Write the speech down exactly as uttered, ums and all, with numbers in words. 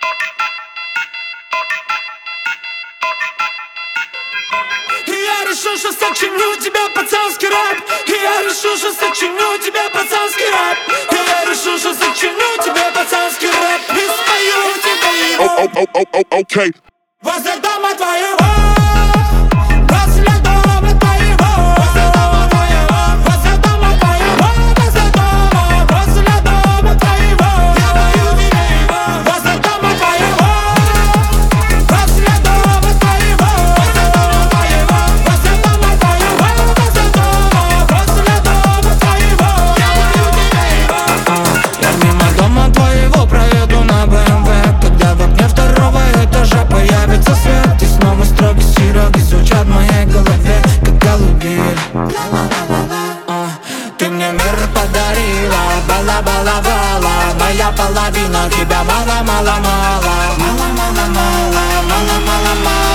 И я решил, что сочиню тебе пацанский рэп. И я решил, что сочиню тебе пацанский рэп. И я решил, что сочиню тебе пацанский рэп. И спою тебе его. Oh, oh, oh, oh, oh, okay. Возле дома твоего, возле дома твоего, возле дома твоего, возле дома твоего, возле дома, возле дома твоего. Я пою тебе его. Возле дома твоего, возле дома твоего, возле дома твоего, возле дома твоего, возле дома, возле дома твоего. Я пою тебе его. Я мимо дома твоего проеду на бэ эм вэ, когда в окне второго этажа появится свет. И снова строки сироки звучат в моей голове, как голуби. А, Ты мне мир подарила, бала-бала-бала. Моя половина тебя мало-мало-мало. Мало-мало-мало, мало-мало-мало.